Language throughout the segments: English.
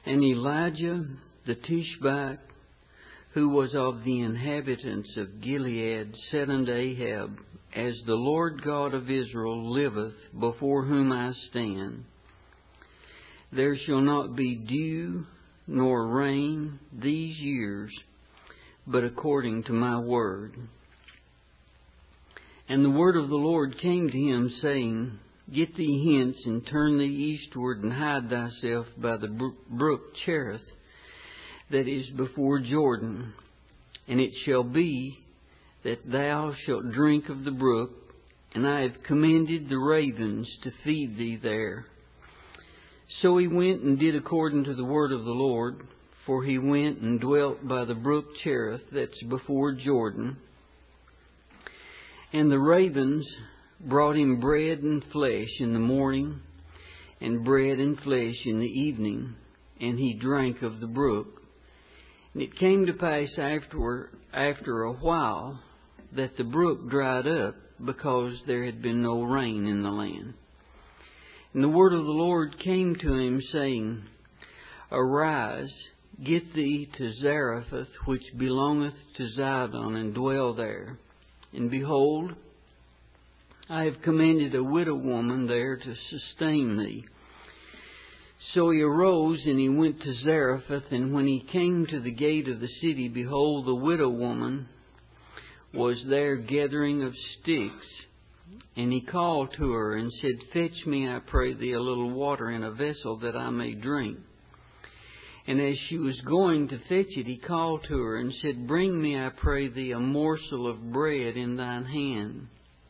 And Elijah the Tishbite, who was of the inhabitants of Gilead, said unto Ahab, As the Lord God of Israel liveth, before whom I stand, there shall not be dew nor rain these years, but according to my word. And the word of the Lord came to him, saying, Get thee hence, and turn thee eastward, and hide thyself by the brook Cherith, that is before Jordan. And it shall be that thou shalt drink of the brook, and I have commanded the ravens to feed thee there. So he went and did according to the word of the Lord, for he went and dwelt by the brook Cherith, that's before Jordan. And the ravens brought him bread and flesh in the morning, and bread and flesh in the evening, and he drank of the brook. And it came to pass after a while that the brook dried up, because there had been no rain in the land. And the word of the Lord came to him, saying, Arise, get thee to Zarephath, which belongeth to Zidon, and dwell there. And behold, I have commanded a widow woman there to sustain thee. So he arose, and he went to Zarephath, and when he came to the gate of the city, behold, the widow woman was there gathering of sticks. And he called to her and said, Fetch me, I pray thee, a little water in a vessel, that I may drink. And as she was going to fetch it, he called to her and said, Bring me, I pray thee, a morsel of bread in thine hand.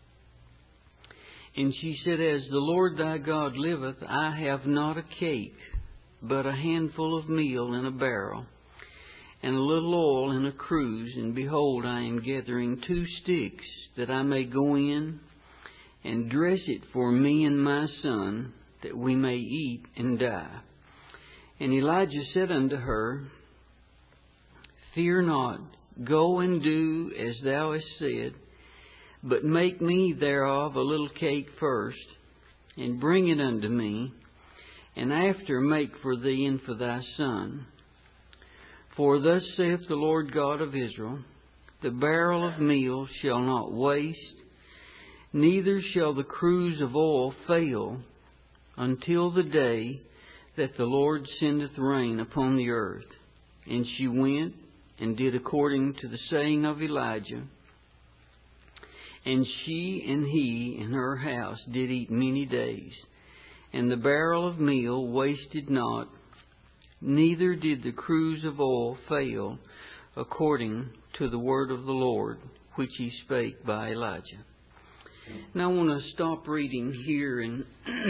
And she said, As the Lord thy God liveth, I have not a cake, but a handful of meal in a barrel, and a little oil in a cruse. And behold, I am gathering 2 sticks, that I may go in and dress it for me and my son, that we may eat and die. And Elijah said unto her, Fear not, go and do as thou hast said, but make me thereof a little cake first, and bring it unto me, and after make for thee and for thy son. For thus saith the Lord God of Israel, The barrel of meal shall not waste, neither shall the cruse of oil fail, until the day that the Lord sendeth rain upon the earth. And she went and did according to the saying of Elijah. And she and he and her house did eat many days. And the barrel of meal wasted not, neither did the cruse of oil fail, according to the word of the Lord, which he spake by Elijah. Now I want to stop reading here and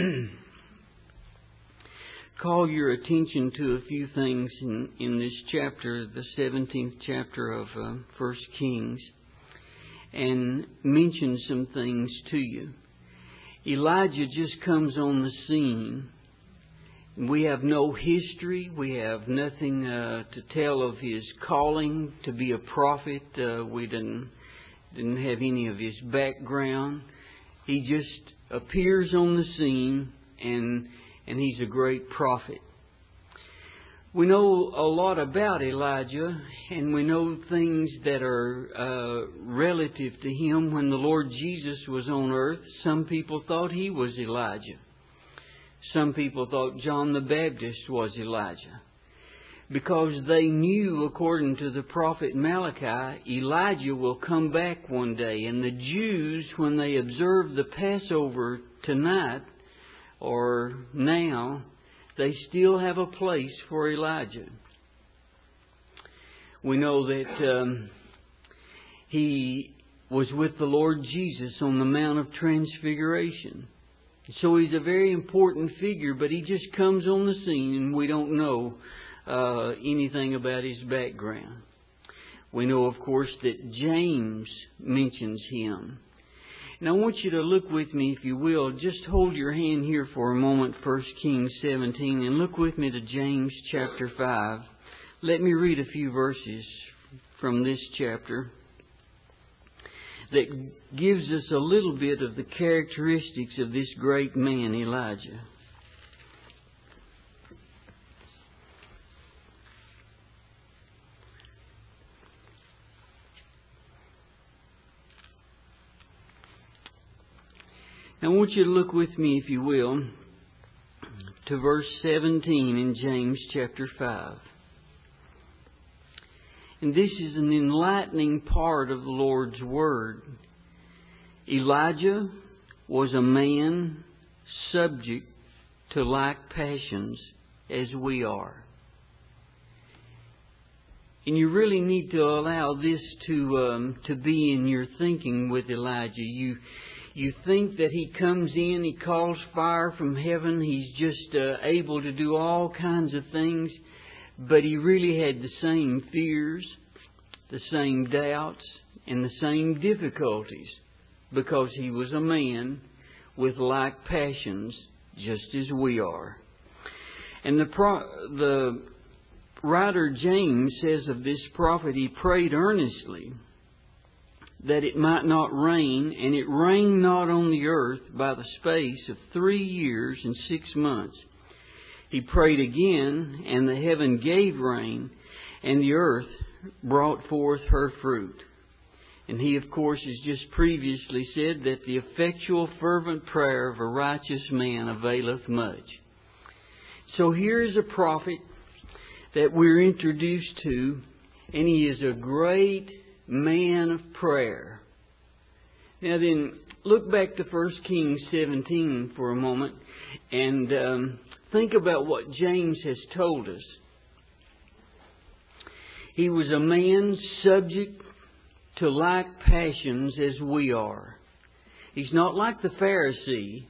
call your attention to a few things in this chapter, the 17th chapter of 1 Kings, and mention some things to you. Elijah just comes on the scene. We have no history. We have nothing to tell of his calling to be a prophet. We didn't have any of his background. He just appears on the scene, and he's a great prophet. We know a lot about Elijah, and we know things that are relative to him. When the Lord Jesus was on earth, some people thought he was Elijah. Some people thought John the Baptist was Elijah, because they knew, according to the prophet Malachi, Elijah will come back one day. And the Jews, when they observe the Passover tonight or now, they still have a place for Elijah. We know that he was with the Lord Jesus on the Mount of Transfiguration. So he's a very important figure, but he just comes on the scene and we don't know anything about his background. We know, of course, that James mentions him. Now I want you to look with me, if you will. Just hold your hand here for a moment, 1 Kings 17, and look with me to James chapter 5. Let me read a few verses from this chapter that gives us a little bit of the characteristics of this great man, Elijah. Now I want you to look with me, if you will, to verse 17 in James chapter 5. And this is an enlightening part of the Lord's Word. Elijah was a man subject to like passions as we are. And you really need to allow this to be in your thinking with Elijah. You think that he comes in, he calls fire from heaven, he's just able to do all kinds of things, but he really had the same fears, the same doubts, and the same difficulties, because he was a man with like passions just as we are. And the writer James says of this prophet, he prayed earnestly that it might not rain, and it rained not on the earth by the space of 3 years and 6 months. He prayed again, and the heaven gave rain, and the earth brought forth her fruit. And he, of course, has just previously said that the effectual fervent prayer of a righteous man availeth much. So here is a prophet that we're introduced to, and he is a great man of prayer. Now then, look back to 1 Kings 17 for a moment and think about what James has told us. He was a man subject to like passions as we are. He's not like the Pharisee.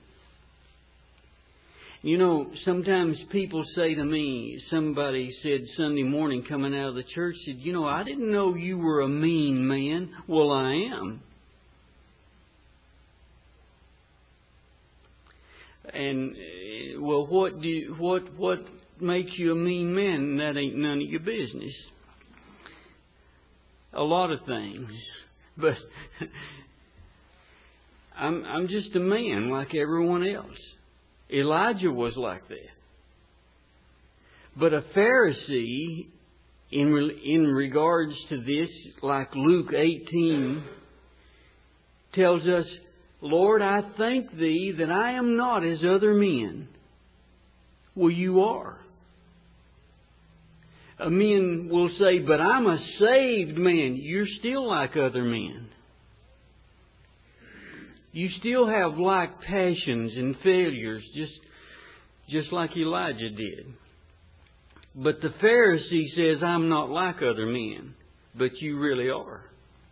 You know, sometimes people say to me, somebody said Sunday morning coming out of the church, said, you know, I didn't know you were a mean man. Well, I am. And, well, what makes you a mean man? That ain't none of your business. A lot of things. But I'm just a man like everyone else. Elijah was like that. But a Pharisee, in regards to this, like Luke 18, tells us, Lord, I thank Thee that I am not as other men. Well, you are. A man will say, but I'm a saved man. You're still like other men. You still have like passions and failures, just like Elijah did. But the Pharisee says, I'm not like other men, but you really are.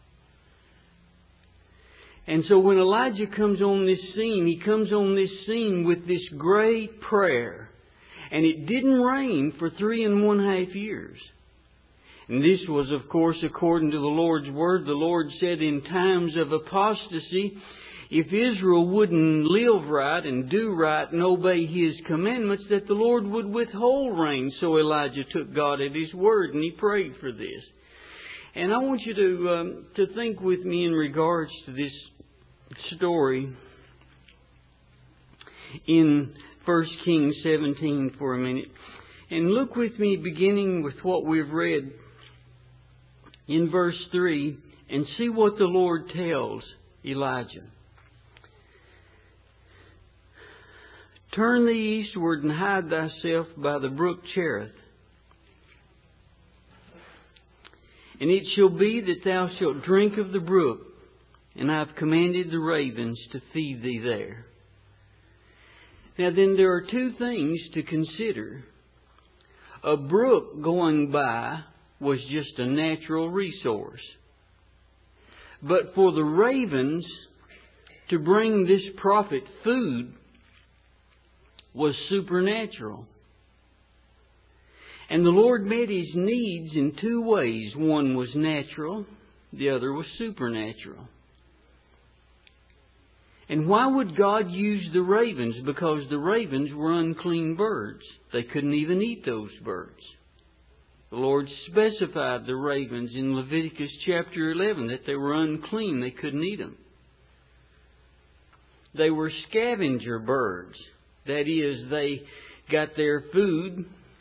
And so when Elijah comes on this scene, he comes on this scene with this great prayer. And it didn't rain for 3.5 years. And this was, of course, according to the Lord's Word. The Lord said in times of apostasy, if Israel wouldn't live right and do right and obey His commandments, that the Lord would withhold rain. So Elijah took God at His word and he prayed for this. And I want you to think with me in regards to this story in 1 Kings 17 for a minute. And look with me beginning with what we've read in verse 3 and see what the Lord tells Elijah. Turn thee eastward and hide thyself by the brook Cherith. And it shall be that thou shalt drink of the brook, and I have commanded the ravens to feed thee there. Now then, there are two things to consider. A brook going by was just a natural resource. But for the ravens to bring this prophet food was supernatural. And the Lord met his needs in two ways. One was natural, the other was supernatural. And why would God use the ravens? Because the ravens were unclean birds. They couldn't even eat those birds. The Lord specified the ravens in Leviticus chapter 11 that they were unclean. They couldn't eat them. They were scavenger birds. That is, they got their food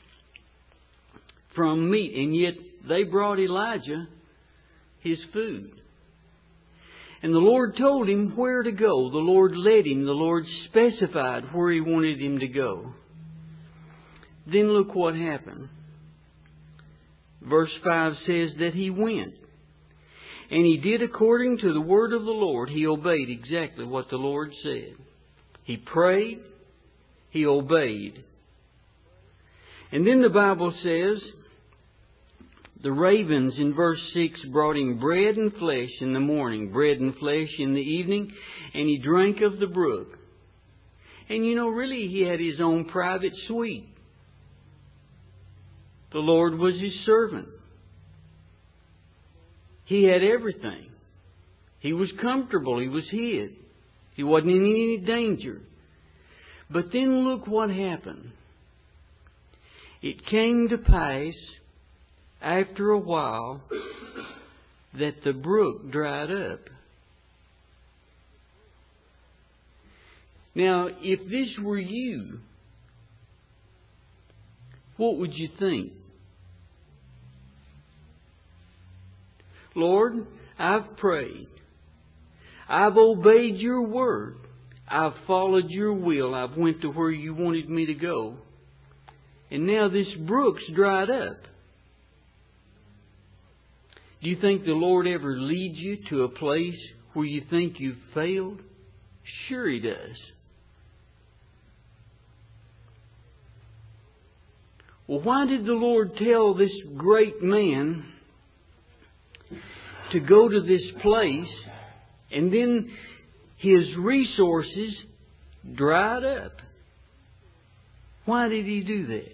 from meat. And yet they brought Elijah his food. And the Lord told him where to go. The Lord led him. The Lord specified where He wanted him to go. Then look what happened. Verse 5 says that he went. And he did according to the word of the Lord. He obeyed exactly what the Lord said. He prayed. He obeyed. And then the Bible says, the ravens in verse 6 brought him bread and flesh in the morning, bread and flesh in the evening, and he drank of the brook. And really he had his own private suite. The Lord was his servant. He had everything. He was comfortable. He was hid. He wasn't in any danger. But then look what happened. It came to pass after a while that the brook dried up. Now, if this were you, what would you think? Lord, I've prayed. I've obeyed Your word. I've followed Your will. I've went to where You wanted me to go. And now this brook's dried up. Do you think the Lord ever leads you to a place where you think you've failed? Sure He does. Well, why did the Lord tell this great man to go to this place and then his resources dried up? Why did He do that?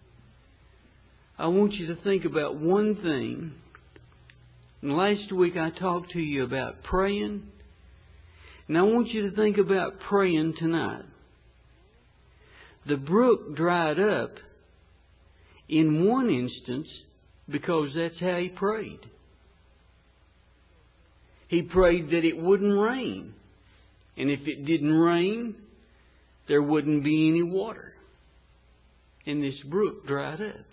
I want you to think about one thing. And last week I talked to you about praying. And I want you to think about praying tonight. The brook dried up in one instance because that's how he prayed. He prayed that it wouldn't rain. And if it didn't rain, there wouldn't be any water. And this brook dried up.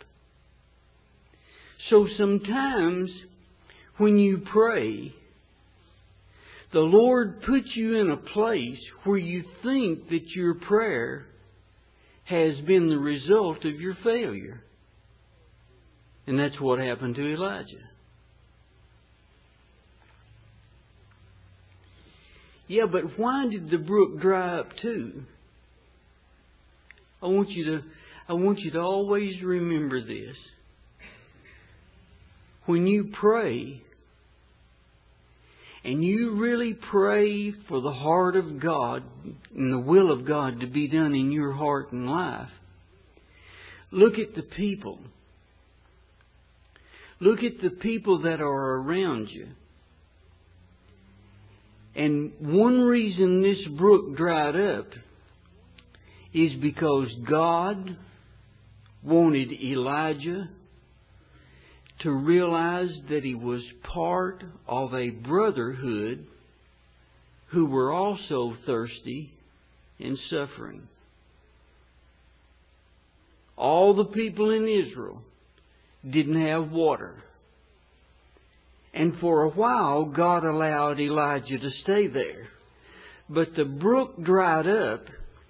So sometimes when you pray, the Lord puts you in a place where you think that your prayer has been the result of your failure. And that's what happened to Elijah. Yeah, but why did the brook dry up too? I want you to always remember this. When you pray, and you really pray for the heart of God and the will of God to be done in your heart and life, look at the people. Look at the people that are around you. And one reason this brook dried up is because God wanted Elijah to realize that he was part of a brotherhood who were also thirsty and suffering. All the people in Israel didn't have water. And for a while, God allowed Elijah to stay there. But the brook dried up,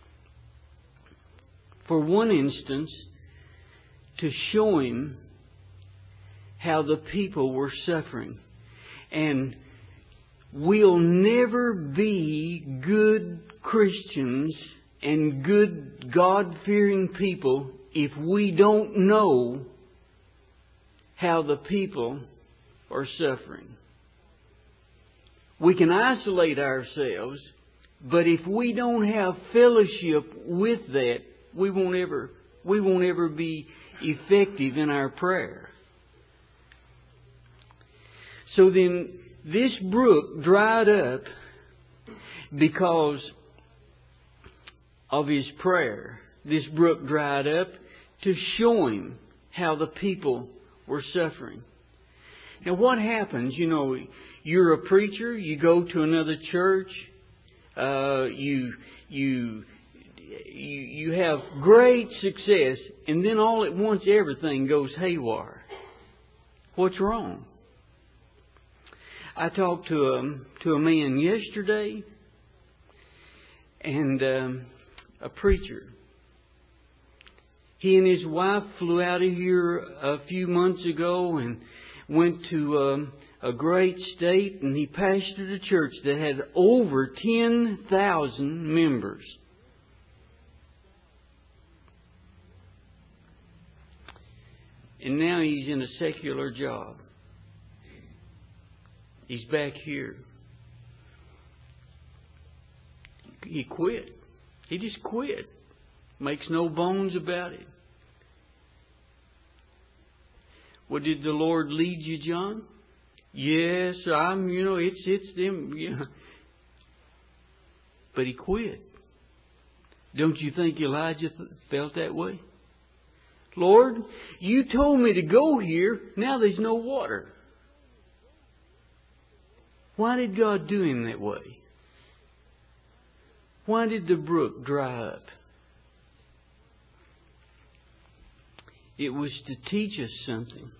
for one instance, to show him how the people were suffering. And we'll never be good Christians and good God-fearing people if we don't know how the people are suffering. We can isolate ourselves, but if we don't have fellowship with that, we won't ever be effective in our prayer. So then this brook dried up because of his prayer. This brook dried up to show him how the people were suffering. Now what happens, you're a preacher, you go to another church, you have great success, and then all at once everything goes haywire. What's wrong? I talked to a man yesterday, and a preacher. He and his wife flew out of here a few months ago and went to a great state, and he pastored a church that had over 10,000 members. And now he's in a secular job. He's back here. He quit. He just quit. Makes no bones about it. Well, did the Lord lead you, John? Yes, it's them, But he quit. Don't you think Elijah felt that way? Lord, you told me to go here. Now there's no water. Why did God do him that way? Why did the brook dry up? It was to teach us something.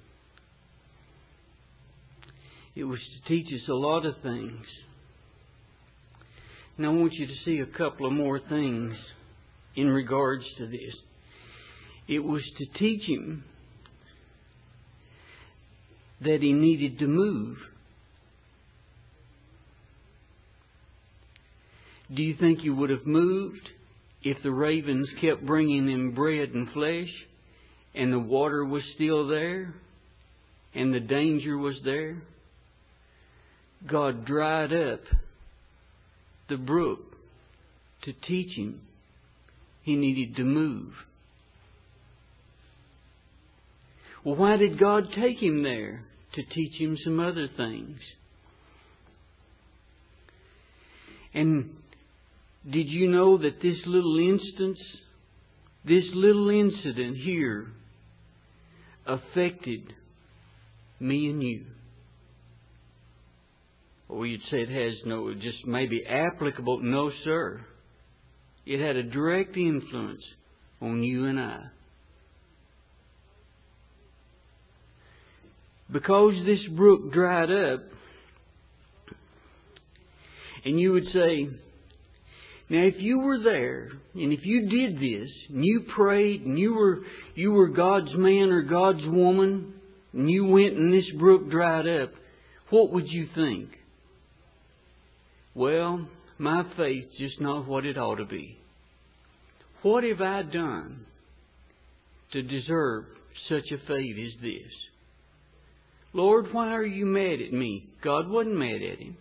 It was to teach us a lot of things. And I want you to see a couple of more things in regards to this. It was to teach him that he needed to move. Do you think he would have moved if the ravens kept bringing him bread and flesh, and the water was still there, and the danger was there? God dried up the brook to teach him he needed to move. Well, why did God take him there? To teach him some other things. And did you know that this little incident here affected me and you? Or you'd say it has no, just maybe applicable. No, sir. It had a direct influence on you and I. Because this brook dried up, and you would say, now if you were there, and if you did this, and you prayed, and you were God's man or God's woman, and you went and this brook dried up, what would you think? Well, my faith's just not what it ought to be. What have I done to deserve such a fate as this? Lord, why are you mad at me? God wasn't mad at him.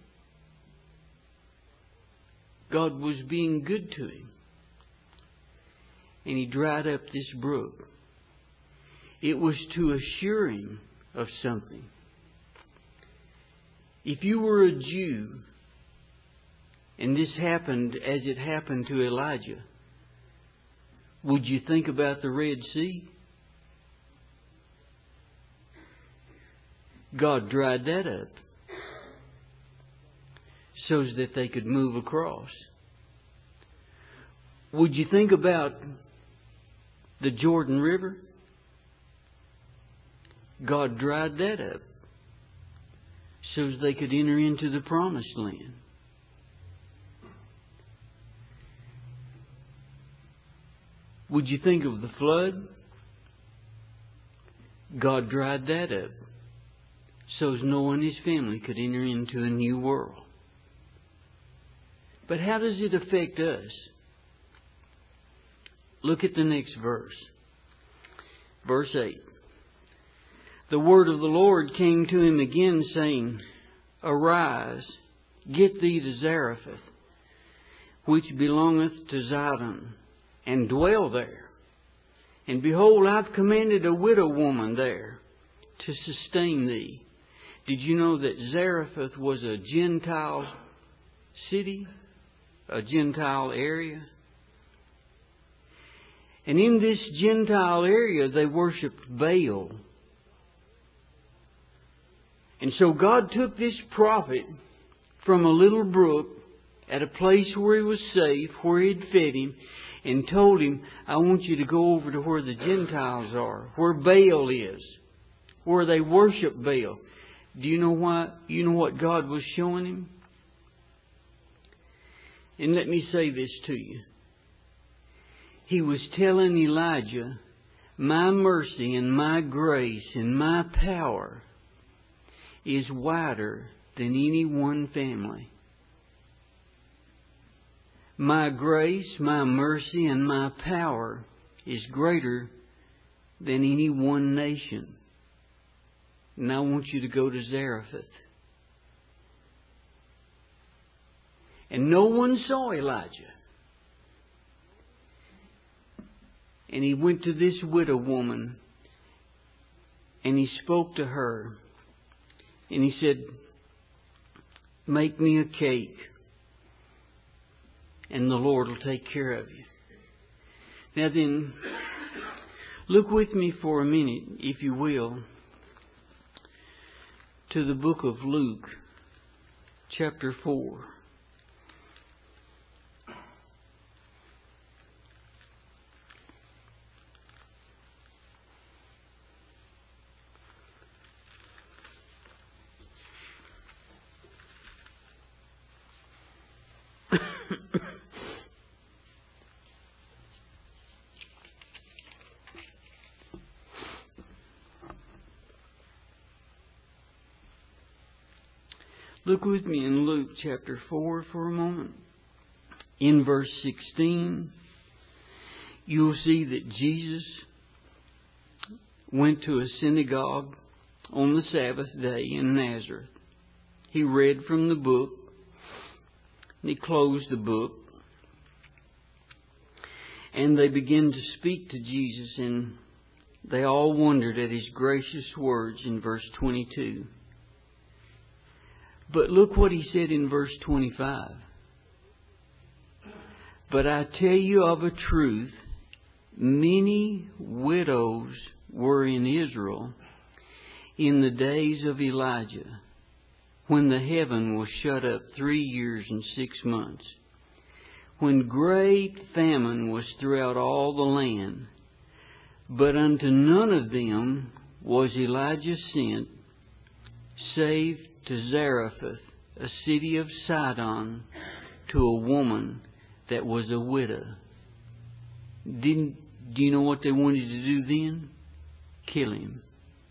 God was being good to him. And he dried up this brook. It was to assure him of something. If you were a Jew, and this happened as it happened to Elijah, would you think about the Red Sea? God dried that up so that they could move across. Would you think about the Jordan River? God dried that up so they could enter into the Promised Land. Would you think of the flood? God dried that up so Noah and his family could enter into a new world. But how does it affect us? Look at the next verse. Verse 8. The word of the Lord came to him again, saying, Arise, get thee to Zarephath, which belongeth to Zidon, and dwell there. And behold, I've commanded a widow woman there to sustain thee. Did you know that Zarephath was a Gentile city? A Gentile area? And in this Gentile area, they worshipped Baal. And so God took this prophet from a little brook at a place where he was safe, where he'd fed him, and told him, I want you to go over to where the Gentiles are, where Baal is, where they worship Baal. Do you know why? You know what God was showing him? And let me say this to you. He was telling Elijah, my mercy and my grace and my power is wider than any one family. My grace, my mercy, and my power is greater than any one nation. And I want you to go to Zarephath. And no one saw Elijah. And he went to this widow woman and he spoke to her. And he said, make me a cake and the Lord will take care of you. Now then, look with me for a minute, if you will, to the book of Luke, chapter 4. Look with me in Luke chapter 4 for a moment. In verse 16, you'll see that Jesus went to a synagogue on the Sabbath day in Nazareth. He read from the book, and he closed the book. And they began to speak to Jesus, and they all wondered at his gracious words in verse 22. But look what he said in verse 25. But I tell you of a truth, many widows were in Israel in the days of Elijah, when the heaven was shut up 3 years and 6 months, when great famine was throughout all the land. But unto none of them was Elijah sent, save to Zarephath, a city of Sidon, to a woman that was a widow. Do you know what they wanted to do then? Kill him.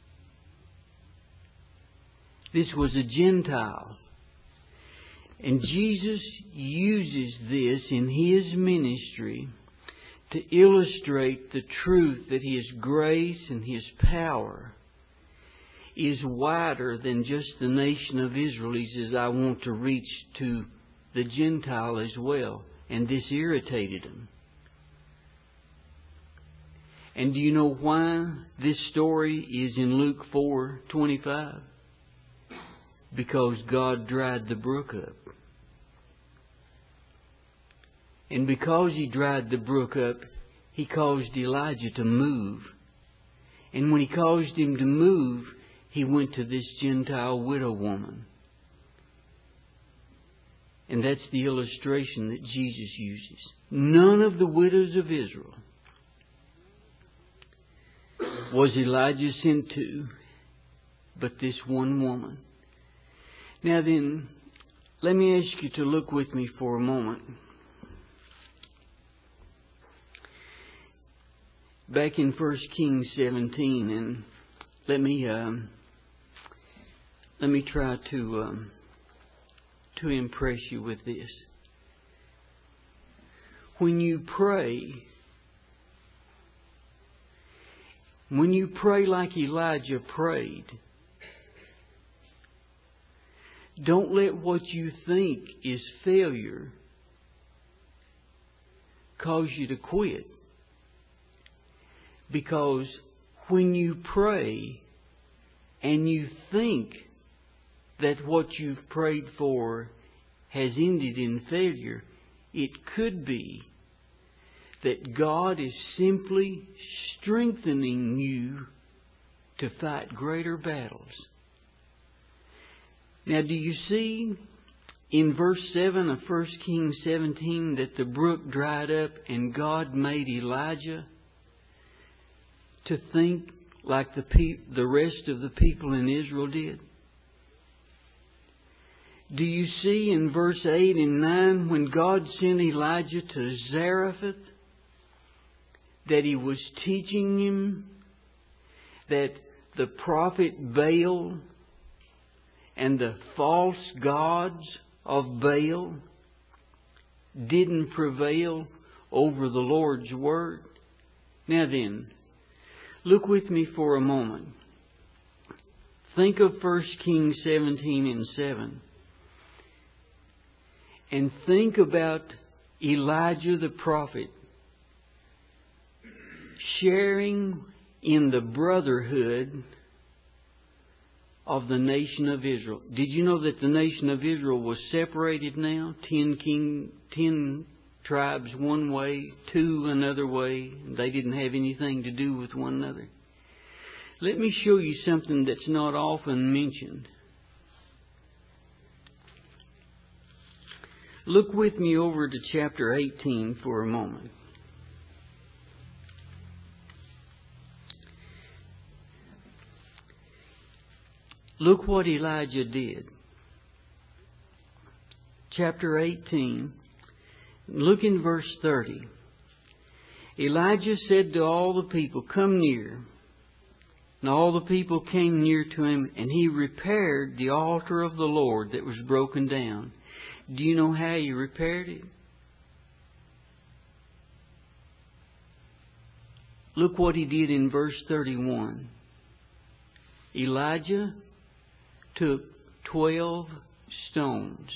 This was a Gentile. And Jesus uses this in His ministry to illustrate the truth that His grace and His power is wider than just the nation of Israel. He says, I want to reach to the Gentile as well. And this irritated him. And do you know why this story is in Luke 4:25? Because God dried the brook up. And because He dried the brook up, He caused Elijah to move. And when He caused him to move, he went to this Gentile widow woman. And that's the illustration that Jesus uses. None of the widows of Israel was Elijah sent to, but this one woman. Now then, let me ask you to look with me for a moment. Back in 1 Kings 17, and let me try to impress you with this. When you pray like Elijah prayed, don't let what you think is failure cause you to quit. Because when you pray and you think that what you've prayed for has ended in failure, it could be that God is simply strengthening you to fight greater battles. Now, do you see in verse 7 of 1 Kings 17 that the brook dried up and God made Elijah to think like the rest of the people in Israel did? Do you see in verse 8 and 9 when God sent Elijah to Zarephath that He was teaching him that the prophet Baal and the false gods of Baal didn't prevail over the Lord's Word? Now then, look with me for a moment. Think of 1 Kings 17 and 7. And think about Elijah the prophet sharing in the brotherhood of the nation of Israel. Did you know that the nation of Israel was separated now? 10 tribes one way, 2 another way. They didn't have anything to do with one another. Let me show you something that's not often mentioned. Look with me over to chapter 18 for a moment. Look what Elijah did. Chapter 18, look in verse 30. Elijah said to all the people, "Come near." And all the people came near to him, and he repaired the altar of the Lord that was broken down. Do you know how he repaired it? Look what he did in verse 31. Elijah took 12 stones,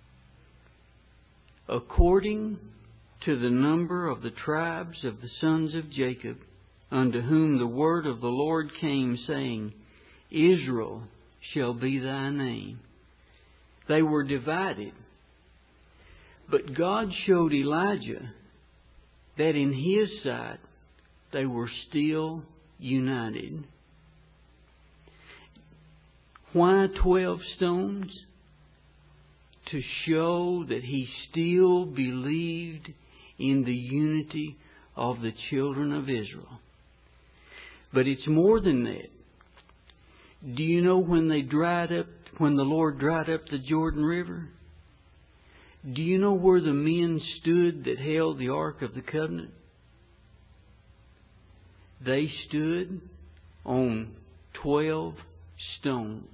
according to the number of the tribes of the sons of Jacob, unto whom the word of the Lord came, saying, Israel shall be thy name. They were divided. But God showed Elijah that in His sight they were still united. Why 12 stones? To show that he still believed in the unity of the children of Israel. But it's more than that. Do you know when the Lord dried up the Jordan River? Do you know where the men stood that held the Ark of the Covenant? They stood on 12 stones.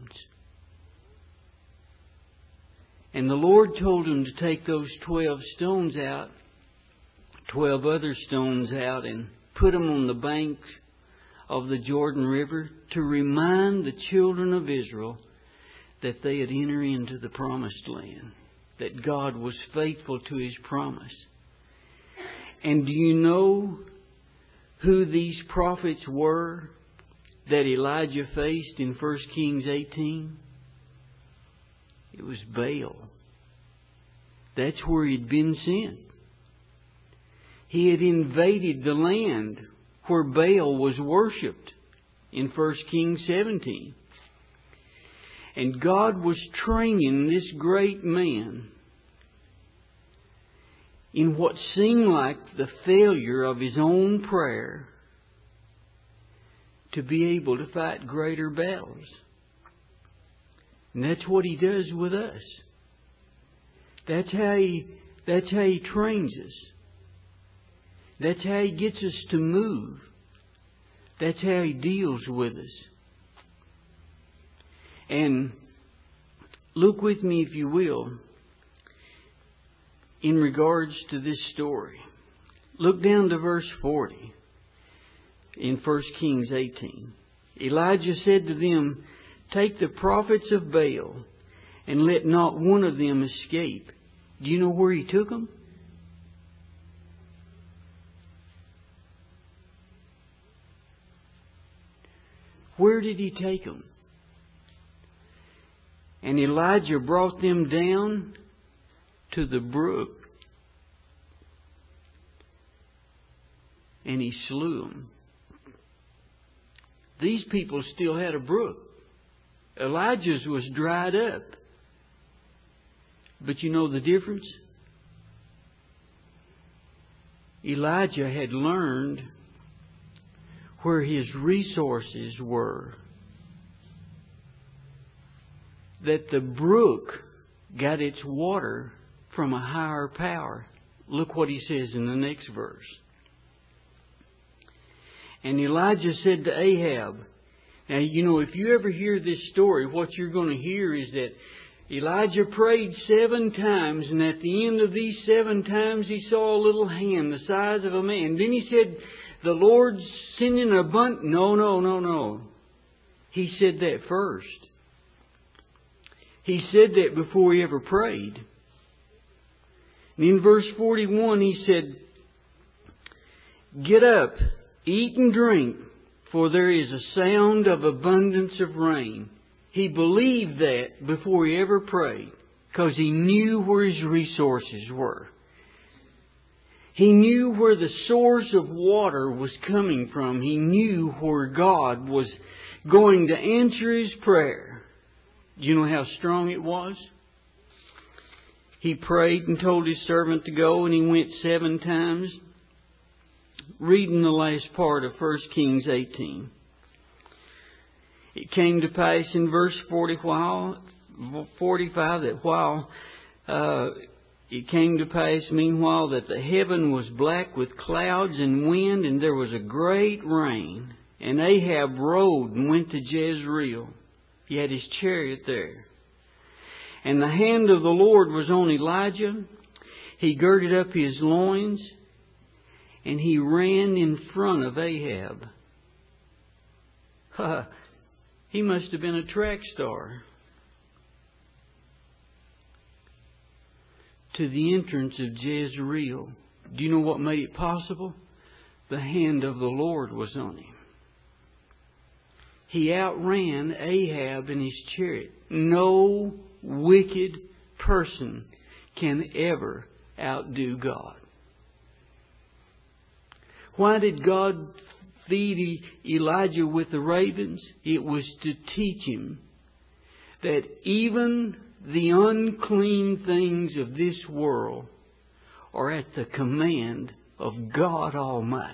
And the Lord told them to take those 12 stones out, 12 other stones out, and put them on the banks of the Jordan River to remind the children of Israel that they had entered into the promised land, that God was faithful to His promise. And do you know who these prophets were that Elijah faced in 1 Kings 18? It was Baal. That's where he'd been sent. He had invaded the land where Baal was worshipped in 1 Kings 17. And God was training this great man in what seemed like the failure of his own prayer to be able to fight greater battles. And that's what He does with us. That's how He trains us. That's how He gets us to move. That's how He deals with us. And look with me, if you will, in regards to this story. Look down to verse 40 in 1 Kings 18. Elijah said to them, Take the prophets of Baal, and let not one of them escape. Do you know where he took them? Where did he take them? And Elijah brought them down to the brook, and he slew them. These people still had a brook. Elijah's was dried up. But you know the difference? Elijah had learned where his resources were. That the brook got its water from a higher power. Look what he says in the next verse. And Elijah said to Ahab, now, if you ever hear this story, what you're going to hear is that Elijah prayed 7 times, and at the end of these 7 times he saw a little hand the size of a man. Then he said, the Lord's sending a bunch. No. He said that first. He said that before he ever prayed. And in verse 41 he said, get up, eat and drink, for there is a sound of abundance of rain. He believed that before he ever prayed, because he knew where his resources were. He knew where the source of water was coming from. He knew where God was going to answer his prayer. Do you know how strong it was? He prayed and told his servant to go, and he went 7 times. Reading the last part of 1 Kings 18. It came to pass in verse 45 that while it came to pass meanwhile that the heaven was black with clouds and wind, and there was a great rain. And Ahab rode and went to Jezreel. He had his chariot there. And the hand of the Lord was on Elijah. He girded up his loins, and he ran in front of Ahab. He must have been a track star. To the entrance of Jezreel. Do you know what made it possible? The hand of the Lord was on him. He outran Ahab in his chariot. No wicked person can ever outdo God. Why did God feed Elijah with the ravens? It was to teach him that even the unclean things of this world are at the command of God Almighty.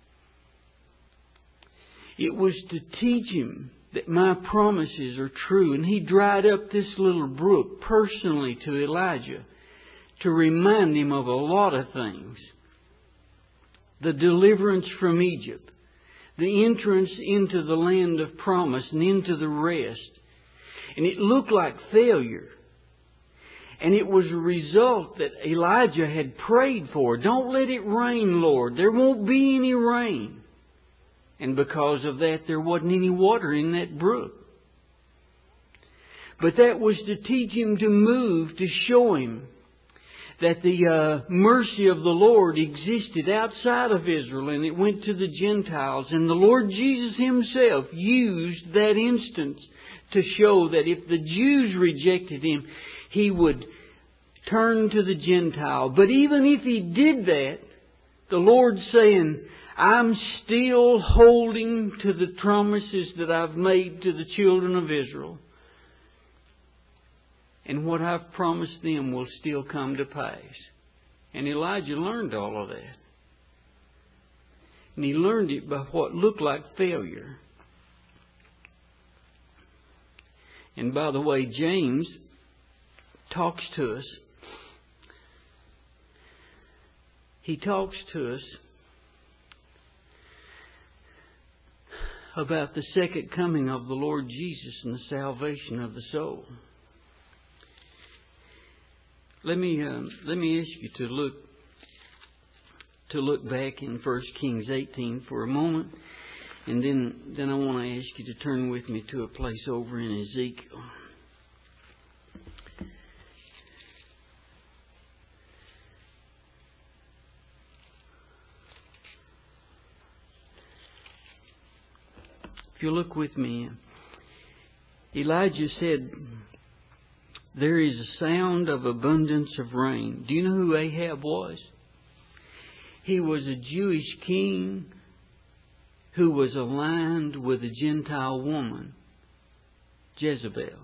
It was to teach him that my promises are true. And he dried up this little brook personally to Elijah to remind him of a lot of things. The deliverance from Egypt, the entrance into the land of promise and into the rest. And it looked like failure. And it was a result that Elijah had prayed for. Don't let it rain, Lord. There won't be any rain. And because of that, there wasn't any water in that brook. But that was to teach him to move, to show him that the mercy of the Lord existed outside of Israel, and it went to the Gentiles. And the Lord Jesus Himself used that instance to show that if the Jews rejected Him, He would turn to the Gentile. But even if He did that, the Lord's saying, I'm still holding to the promises that I've made to the children of Israel. And what I've promised them will still come to pass. And Elijah learned all of that. And he learned it by what looked like failure. And by the way, James talks to us. He talks to us about the second coming of the Lord Jesus and the salvation of the soul. Let me ask you to look back in 1 Kings 18 for a moment, and then I want to ask you to turn with me to a place over in Ezekiel. If you look with me, Elijah said, there is a sound of abundance of rain. Do you know who Ahab was? He was a Jewish king who was aligned with a Gentile woman, Jezebel.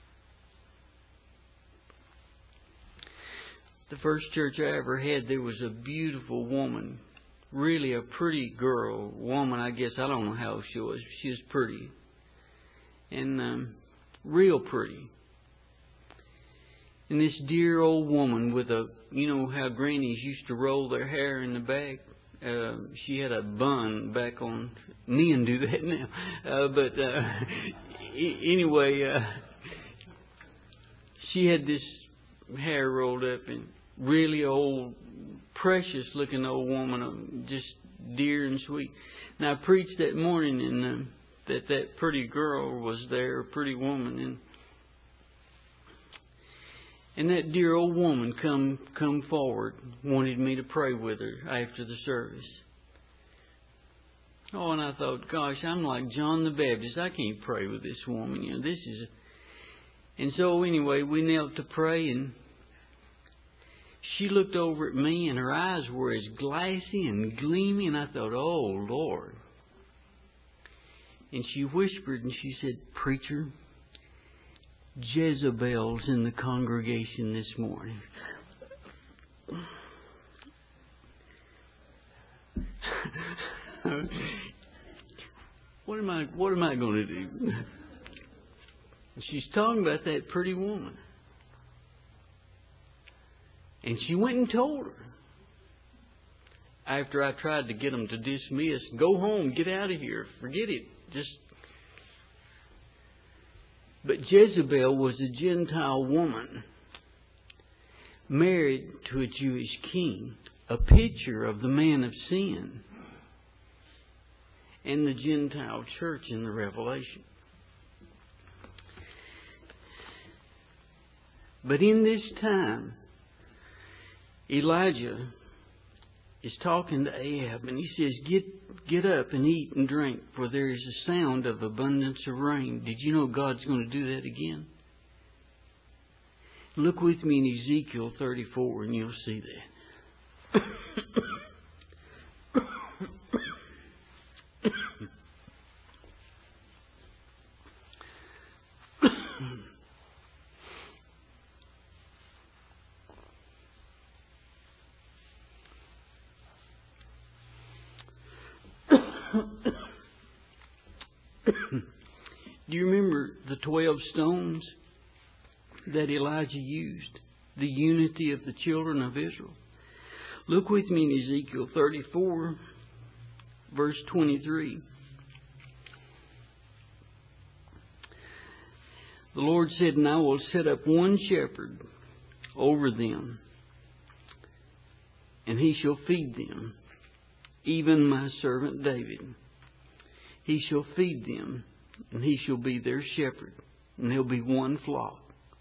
The first church I ever had, there was a beautiful woman. Really a pretty woman, I guess. I don't know how old she was. She was pretty. And real pretty. And this dear old woman with a, you know how grannies used to roll their hair in the back? She had a bun back on. Men do that now. Anyway, she had this hair rolled up, and really old, precious looking old woman, just dear and sweet. And I preached that morning, and that pretty girl was there, a pretty woman, and that dear old woman come forward, wanted me to pray with her after the service. Oh, and I thought, gosh, I'm like John the Baptist. I can't pray with this woman. You know, this is. And so anyway, we knelt to pray, and she looked over at me, and her eyes were as glassy and gleamy, and I thought, oh, Lord. And she whispered, and she said, "Preacher, Jezebel's in the congregation this morning." What am I going to do? She's talking about that pretty woman. And she went and told her. After I tried to get them to dismiss, go home, get out of here, forget it. But Jezebel was a Gentile woman married to a Jewish king, a picture of the man of sin and the Gentile church in the Revelation. But in this time, Elijah is talking to Ahab, and he says, Get up and eat and drink, for there is a sound of abundance of rain. Did you know God's going to do that again? Look with me in Ezekiel 34 and you'll see that. Do you remember the 12 stones that Elijah used? The unity of the children of Israel. Look with me in Ezekiel 34, verse 23. The Lord said, "And I will set up one shepherd over them, and he shall feed them, even my servant David. He shall feed them, and he shall be their shepherd, and there'll be one flock."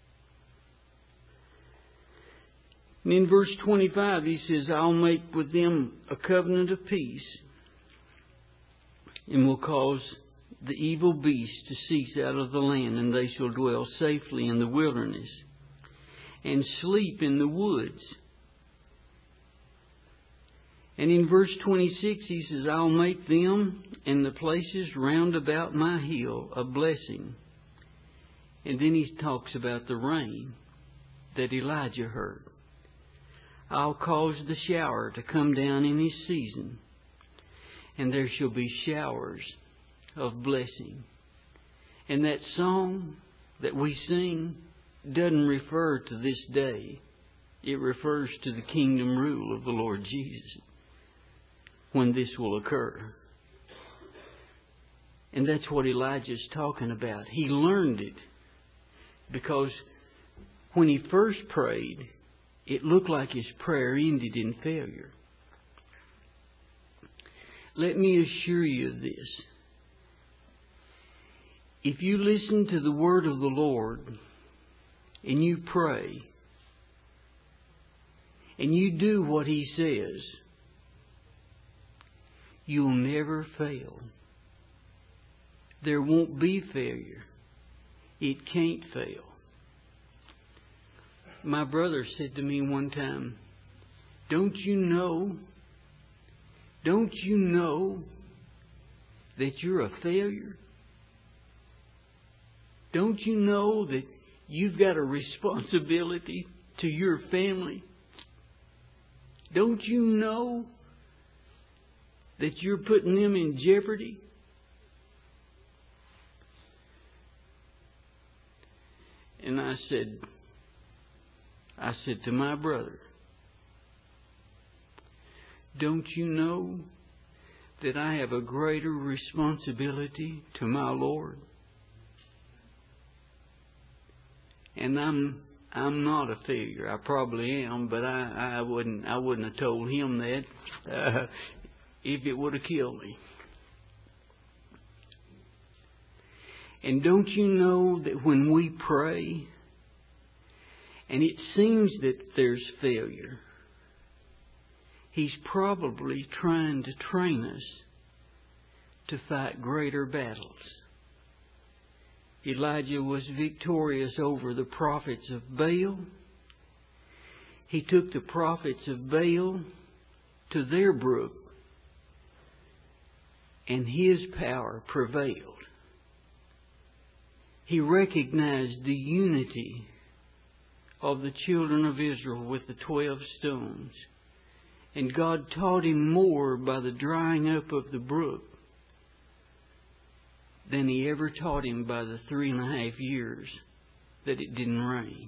And in verse 25 he says, "I'll make with them a covenant of peace, and will cause the evil beast to cease out of the land, and they shall dwell safely in the wilderness, and sleep in the woods." And in verse 26 he says, "I'll make them and the places round about my hill a blessing." And then he talks about the rain that Elijah heard. "I'll cause the shower to come down in his season, and there shall be showers of blessing." And that song that we sing doesn't refer to this day. It refers to the kingdom rule of the Lord Jesus, when this will occur. And that's what Elijah's talking about. He learned it because when he first prayed, it looked like his prayer ended in failure. Let me assure you of this. If you listen to the word of the Lord and you pray and you do what He says, you'll never fail. There won't be failure. It can't fail. My brother said to me one time, Don't you know that you're a failure? Don't you know that you've got a responsibility to your family? Don't you know that you're putting them in jeopardy? And I said, I said to my brother, don't you know that I have a greater responsibility to my Lord? And I'm not a failure. I probably am, but I wouldn't have told him that if it would have killed me. And don't you know that when we pray, and it seems that there's failure, He's probably trying to train us to fight greater battles. Elijah was victorious over the prophets of Baal. He took the prophets of Baal to their brook, and his power prevailed. He recognized the unity of the children of Israel with the 12 stones. And God taught him more by the drying up of the brook than He ever taught him by the 3.5 years that it didn't rain.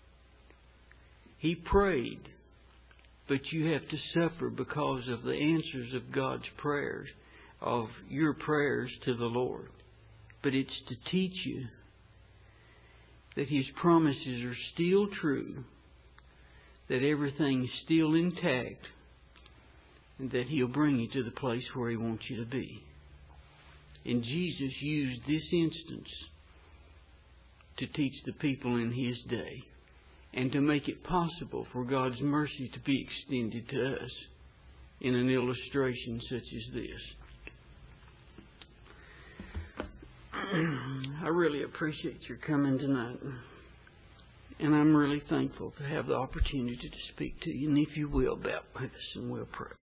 He prayed, but you have to suffer because of the answers of God's prayers, of your prayers to the Lord. But it's to teach you that His promises are still true, that everything's still intact, and that He'll bring you to the place where He wants you to be. And Jesus used this instance to teach the people in His day and to make it possible for God's mercy to be extended to us in an illustration such as this. I really appreciate your coming tonight. And I'm really thankful to have the opportunity to speak to you. And if you will, bow with us and we'll pray.